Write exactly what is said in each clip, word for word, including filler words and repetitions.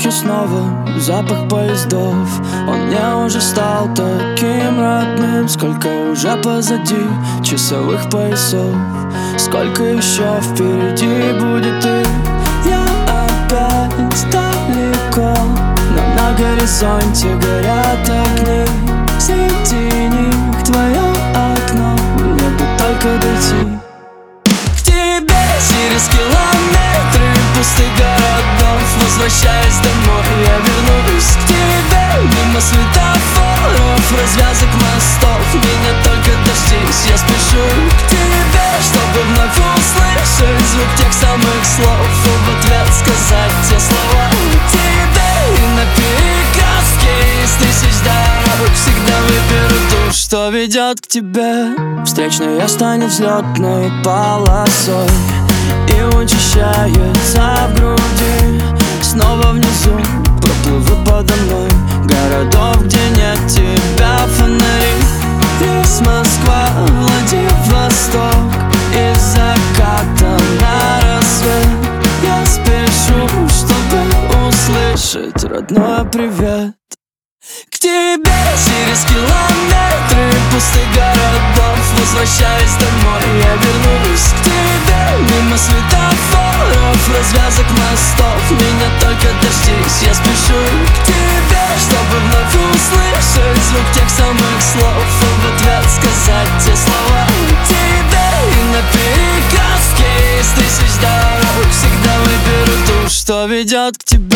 воздухе снова запах поездов. Он мне уже стал таким родным. Сколько уже позади часовых поясов, сколько еще впереди будет их. Я опять далеко, но на горизонте горят огни. Среди них твое окно, мне бы только дойти к тебе. Через километры пустых городов, возвращаясь домой, я вернусь к тебе. Мимо светофоров, развязок мостов, меня только дождись, я спешу к тебе, чтобы вновь услышать звук тех самых слов и в ответ сказать те слова тебе. И на перекрестке из тысяч дорог всегда выберу ту, что ведет к тебе. Встречная станет взлетной полосой и учащается в груди. Снова внизу проплывут подо мной городов, где нет тебя, фонари. Рейс Москва, Владивосток, из заката на рассвет. Я спешу, чтобы услышать родной привет. К тебе через километры пустых городов, возвращаясь домой, я вернусь к тебе. Мимо светофоров, развязок мостов, меня только дождись, я спешу к тебе, чтобы вновь услышать звук тех самых слов и в ответ сказать те слова тебе. И на перекрестке из тысяч дорог всегда выберу ту, что ведет к тебе.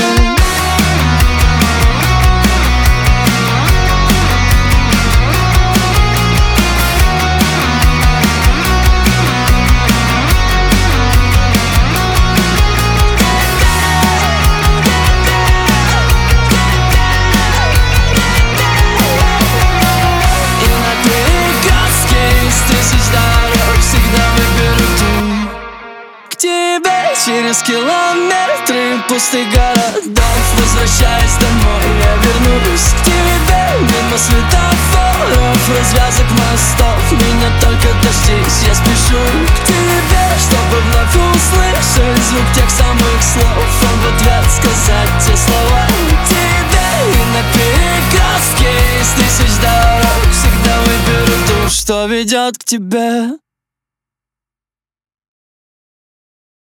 Через километры пустых городов, возвращаясь домой, я вернусь к тебе. Мимо светофоров, развязок мостов, меня только дождись, я спешу к тебе, чтобы вновь услышать звук тех самых слов и в ответ сказать те слова тебе. И на перекрестке из тысяч дорог всегда выберу ту, что ведет к тебе.